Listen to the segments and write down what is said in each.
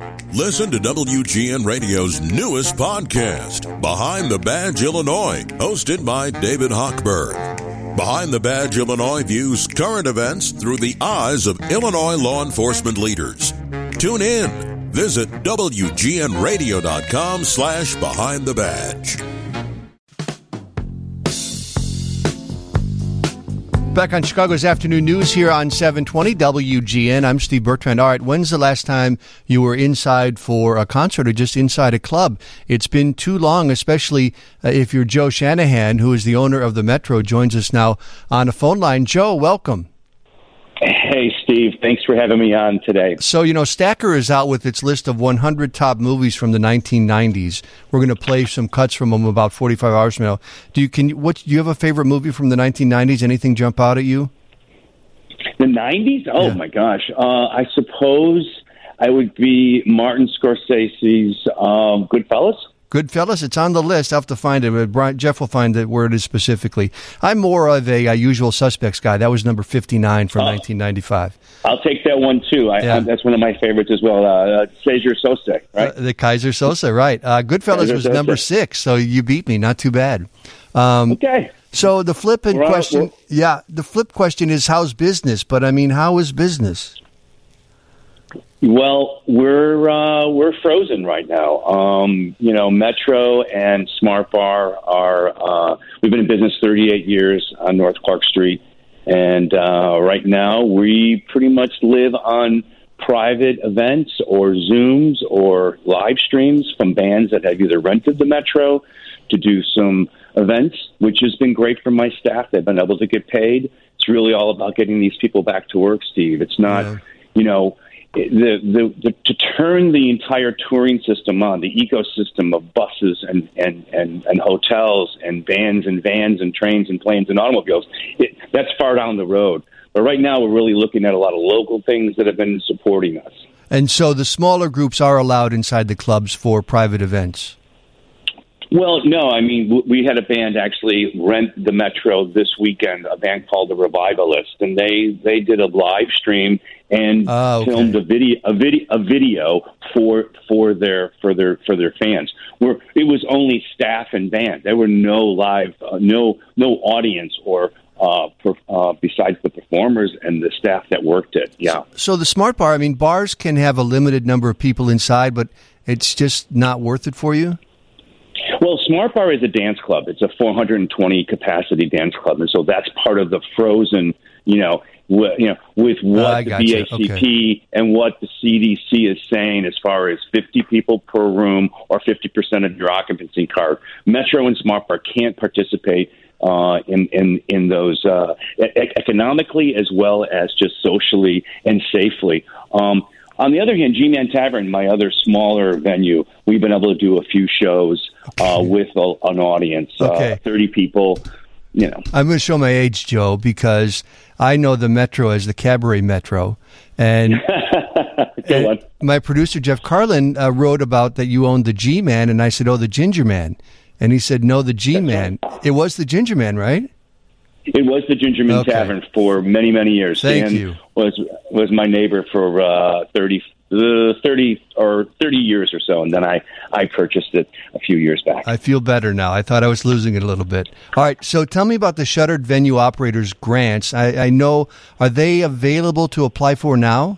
Listen to WGN Radio's newest podcast, Behind the Badge Illinois, hosted by David Hochberg. Behind the Badge Illinois views current events through the eyes of Illinois law enforcement leaders. Tune in. Visit WGNRadio.com/Behind the Badge. Back on Chicago's Afternoon News here on 720 WGN. I'm Steve Bertrand. All right, when's the last time you were inside for a concert or just inside a club? It's been too long, especially if you're Joe Shanahan, who is the owner of the Metro, joins us now on a phone line. Joe, welcome. Hey, Steve. Thanks for having me on today. So, Stacker is out with its list of 100 top movies from the 1990s. We're going to play some cuts from them about 45 hours from now. Do you have a favorite movie from the 1990s? Anything jump out at you? The 90s? Oh, yeah. My gosh. I suppose I would be Martin Scorsese's Goodfellas. Goodfellas, it's on the list. I'll have to find it. Jeff will find it where it is specifically. I'm more of a Usual Suspects guy. That was number 59 from 1995. I'll take that one, too. That's one of my favorites as well. Cesar Sosa, right? The Kaiser Sosa, right. Goodfellas was number 6, so you beat me. Not too bad. Okay. So the flip question is, how's business? But, how is business? Well, we're frozen right now. Metro and Smart Bar are we've been in business 38 years on North Clark Street, and right now we pretty much live on private events or Zooms or live streams from bands that have either rented the Metro to do some events, which has been great for my staff. They've been able to get paid. It's really all about getting these people back to work, Steve. It's not, to turn the entire touring system on, the ecosystem of buses and hotels and bands and vans and trains and planes and automobiles, that's far down the road. But right now we're really looking at a lot of local things that have been supporting us. And so the smaller groups are allowed inside the clubs for private events? Well, no. We had a band actually rent the Metro this weekend, a band called The Revivalist, and they did a live stream and filmed a video for their fans. Where it was only staff and band. There were no live, no audience or besides the performers and the staff that worked it. Yeah. So the Smart Bar, bars can have a limited number of people inside, but it's just not worth it for you? Well, Smart Bar is a dance club. It's a 420 capacity dance club, and so that's part of the frozen. With what the VACP and what the CDC is saying as far as 50 people per room or 50% of your occupancy card. Metro and Smart Bar can't participate in those economically as well as just socially and safely. On the other hand, G-Man Tavern, my other smaller venue, we've been able to do a few shows with an audience, 30 people. I'm going to show my age, Joe, because I know the Metro as the Cabaret Metro. And, my producer, Jeff Carlin, wrote about that you owned the G-Man, and I said, the Ginger Man. And he said, no, the G-Man. Right. It was the Ginger Man, right? It was the Gingerman Tavern for many, many years. Thank you. Was my neighbor for 30 years or so, and then I purchased it a few years back. I feel better now. I thought I was losing it a little bit. All right, so tell me about the Shuttered Venue Operators grants. I know, are they available to apply for now?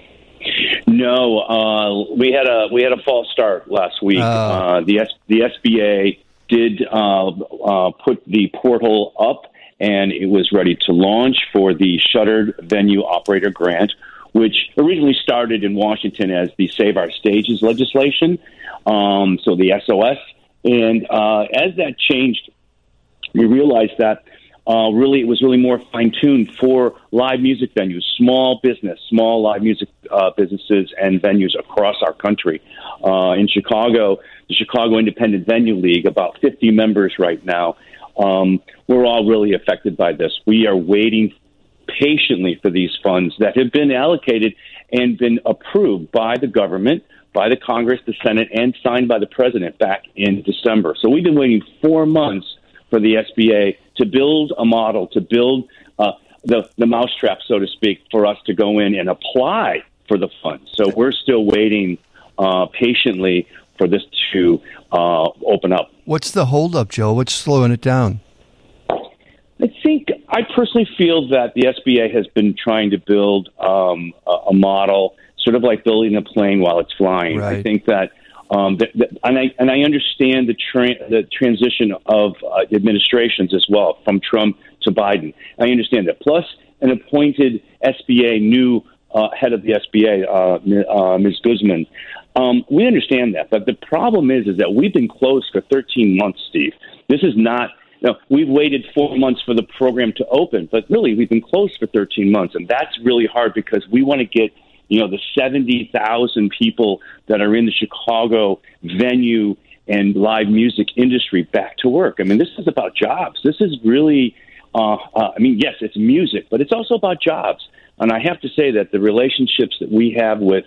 No, we had a false start last week. The SBA did put the portal up, and it was ready to launch for the Shuttered Venue Operator Grant, which originally started in Washington as the Save Our Stages legislation, so the SOS. And as that changed, we realized that it was really more fine-tuned for live music venues, small live music businesses and venues across our country. In Chicago, the Chicago Independent Venue League, about 50 members right now. We're all really affected by this. We are waiting patiently for these funds that have been allocated and been approved by the government, by the Congress, the Senate, and signed by the President back in December. So we've been waiting 4 months for the SBA to build a model, to build the mousetrap, so to speak, for us to go in and apply for the funds. So we're still waiting patiently for this to open up. What's the holdup, Joe? What's slowing it down? I personally feel that the SBA has been trying to build a model, sort of like building a plane while it's flying. Right. I think that, and I understand the transition of administrations as well, from Trump to Biden. I understand that. Plus, an appointed SBA new head of the SBA, Ms. Guzman. We understand that, but the problem is that we've been closed for 13 months, Steve. This is not. We've waited 4 months for the program to open, but really we've been closed for 13 months, and that's really hard because we want to get, the 70,000 people that are in the Chicago venue and live music industry back to work. I mean, this is about jobs. This is really, yes, it's music, but it's also about jobs. And I have to say that the relationships that we have with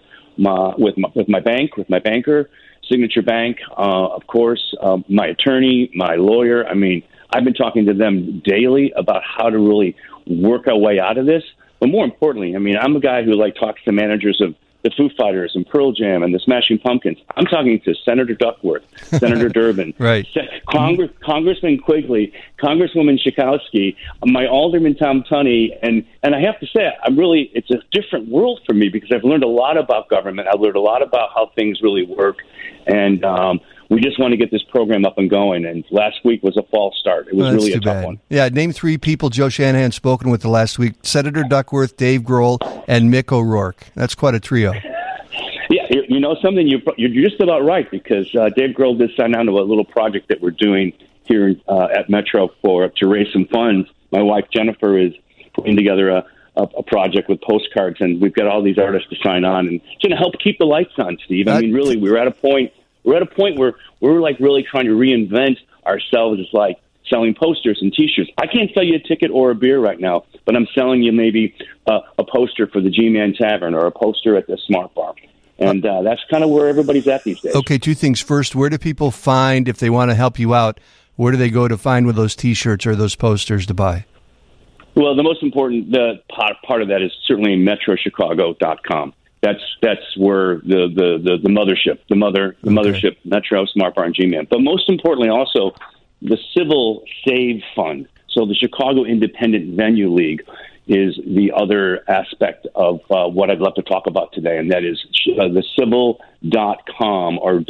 my banker, Signature Bank, of course, my attorney, my lawyer. I mean, I've been talking to them daily about how to really work our way out of this. But more importantly, I mean, I'm a guy who talks to managers of the Foo Fighters and Pearl Jam and the Smashing Pumpkins. I'm talking to Senator Duckworth, Senator Durbin, right. Congressman Quigley, Congresswoman Schakowsky, my Alderman Tom Tunney, and I have to say, it's a different world for me because I've learned a lot about government. I've learned a lot about how things really work, and we just want to get this program up and going. And last week was a false start. It was really a tough one. Yeah, name 3 people Joe Shanahan's spoken with the last week: Senator Duckworth, Dave Grohl, and Mick O'Rourke. That's quite a trio. Yeah, you know something, you're just about right, because Dave Grohl did sign on to a little project that we're doing here at Metro to raise some funds. My wife Jennifer is putting together a project with postcards, and we've got all these artists to sign on, and it's going to help keep the lights on, Steve. I mean, really, we're at a point where we're really trying to reinvent ourselves as selling posters and T-shirts. I can't sell you a ticket or a beer right now, but I'm selling you maybe a poster for the G-Man Tavern or a poster at the Smart Bar. And that's kind of where everybody's at these days. Okay, 2 things. First, where do people find, if they want to help you out, where do they go to find one of those T-shirts or those posters to buy? Well, the most important part of that is certainly MetroChicago.com. That's where the mothership, mothership, Metro, Smart Bar, and G-Man. But most importantly, also the Civil Save Fund. So the Chicago Independent Venue League is the other aspect of what I'd love to talk about today, and that is the civil.com or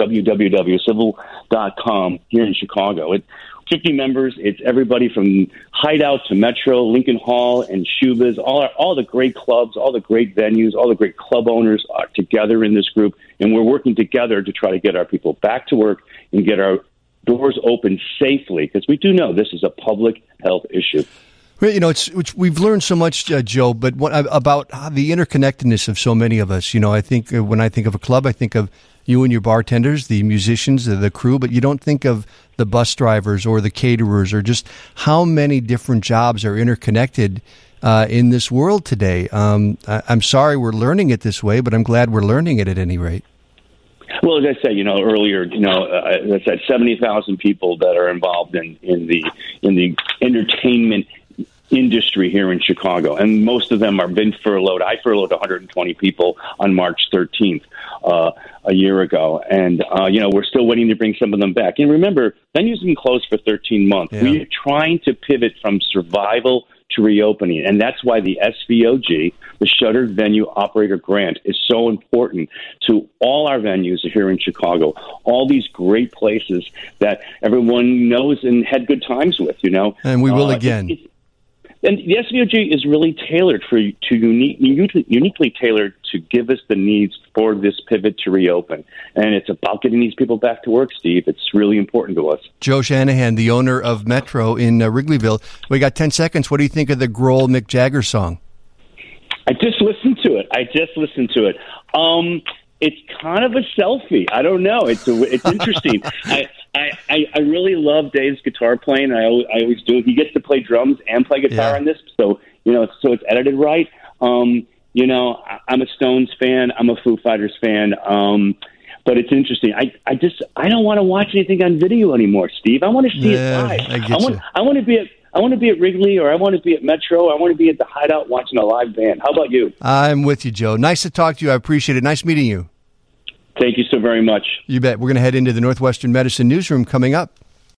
www.civil.com here in Chicago. 50 members. It's everybody from Hideout to Metro, Lincoln Hall, and Shuba's. All the great clubs, all the great venues, all the great club owners are together in this group, and we're working together to try to get our people back to work and get our doors open safely, because we do know this is a public health issue. Well, we've learned so much, Joe, but about the interconnectedness of so many of us. I think when I think of a club, I think of you and your bartenders, the musicians, the crew, but you don't think of the bus drivers or the caterers or just how many different jobs are interconnected in this world today. I'm sorry we're learning it this way, but I'm glad we're learning it at any rate. Well, as I said, earlier, as I said, 70,000 people that are involved in the entertainment industry here in Chicago, and most of them are been furloughed. I furloughed 120 people on March 13th a year ago, and we're still waiting to bring some of them back. And remember, venues have been closed for 13 months. Yeah. We're trying to pivot from survival to reopening, and that's why the SVOG, the Shuttered Venue Operator Grant, is so important to all our venues here in Chicago, all these great places that everyone knows and had good times with, And we will again. And the SVOG is really tailored uniquely tailored to give us the needs for this pivot to reopen. And it's about getting these people back to work, Steve. It's really important to us. Joe Shanahan, the owner of Metro in Wrigleyville. We got 10 seconds. What do you think of the Grohl Mick Jagger song? I just listened to it. It's kind of a selfie. I don't know. It's interesting. I really love Dave's guitar playing. I always do. He gets to play drums and play guitar on this, so it's edited right. I'm a Stones fan. I'm a Foo Fighters fan. But it's interesting. I don't want to watch anything on video anymore, Steve. I want to see it live. I want to be at Wrigley, or I want to be at Metro. I want to be at the Hideout watching a live band. How about you? I'm with you, Joe. Nice to talk to you. I appreciate it. Nice meeting you. Thank you so very much. You bet. We're going to head into the Northwestern Medicine newsroom coming up.